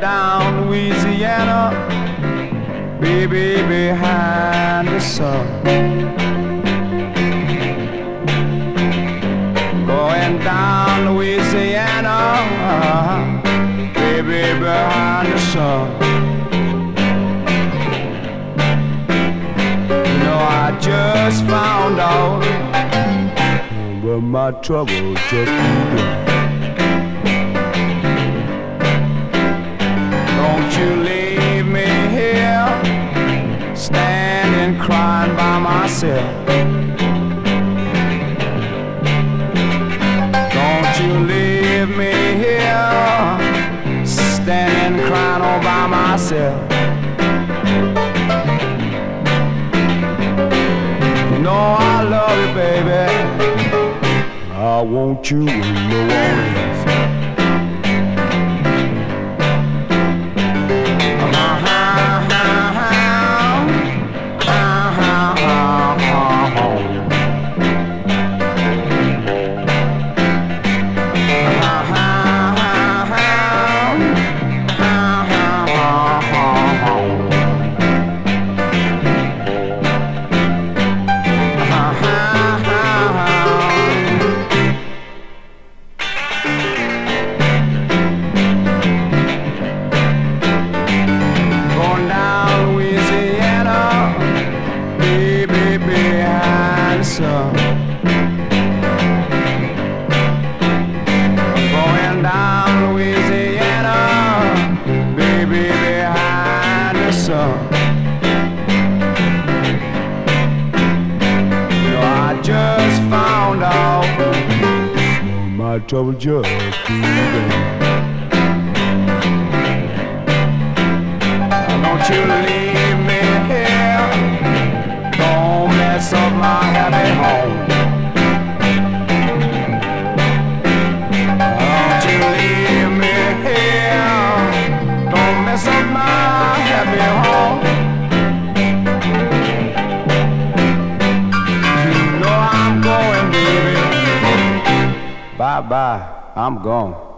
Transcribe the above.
down Louisiana, baby behind the sun. Going down Louisiana, baby behind the sun. You know I just found out, but my trouble just begun. Don't you leave me here, standing crying by myself. Don't you leave me here, standing crying all by myself. You know I love you, baby. I want you in New Orleans. Going down Louisiana, baby behind the sun. You know I just found out, my trouble just begun. Don't you leave me here, don't mess up my happy home. Don't you leave me here, don't mess up my happy home. You know I'm going, baby. Bye-bye, I'm gone.